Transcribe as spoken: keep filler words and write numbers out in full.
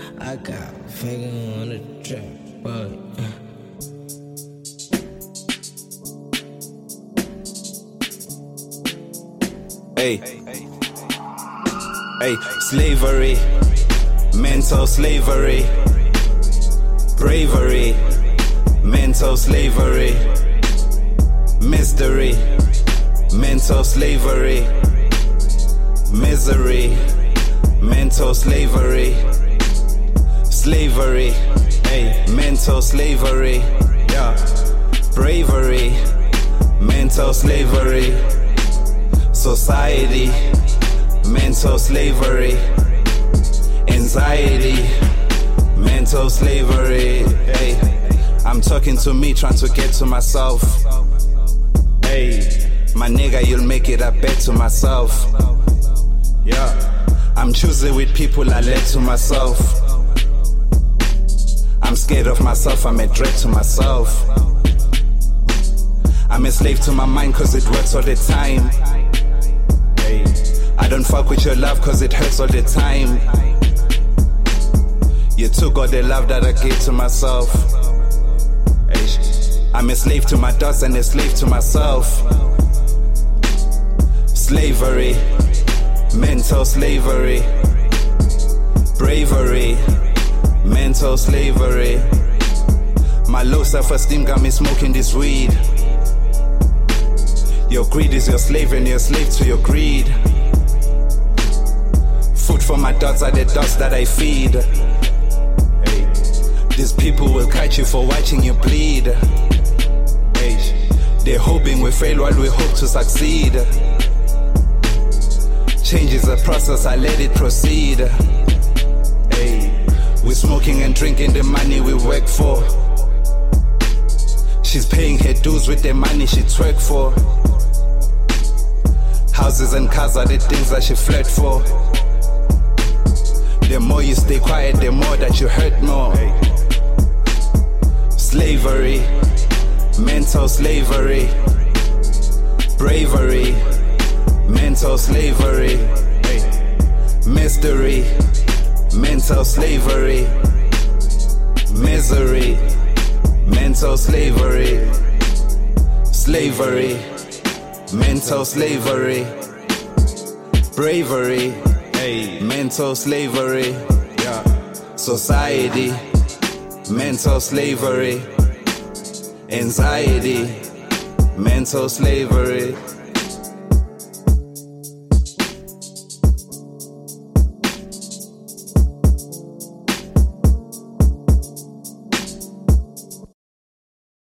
I got faking on the track, but hey, hey, slavery, mental slavery, bravery, mental slavery, mystery, mental slavery, misery, mental slavery, slavery, hey, mental slavery, yeah, bravery, mental slavery, society, mental slavery, anxiety, mental slavery, hey, I'm talking to me, trying to get to myself, hey, my nigga, you'll make it, I bet to myself, yeah. I'm choosing with people I led to myself. I'm scared of myself, I'm a threat to myself. I'm a slave to my mind cause it works all the time. Hey. I don't fuck with your love cause it hurts all the time. You took all the love that I gave to myself. Hey. I'm a slave to my thoughts and a slave to myself. Slavery, mental slavery, bravery, mental slavery. My low self-esteem got me smoking this weed. Your greed is your slave and you're a slave to your greed. Food for my thoughts are the thoughts that I feed. Hey. These people will catch you for watching you bleed. Hey. They're hoping we fail while we hope to succeed. Change is a process, I let it proceed. Hey, we're smoking and drinking the money we work for. She's paying her dues with the money she twerk for. Houses and cars are the things that she flirt for. The more you stay quiet, the more that you hurt more. Slavery, mental slavery, bravery, mental slavery, hey. Mystery, mental slavery, misery, mental slavery, slavery, mental slavery, bravery, hey. Mental slavery, yeah. Society, mental slavery, anxiety, mental slavery.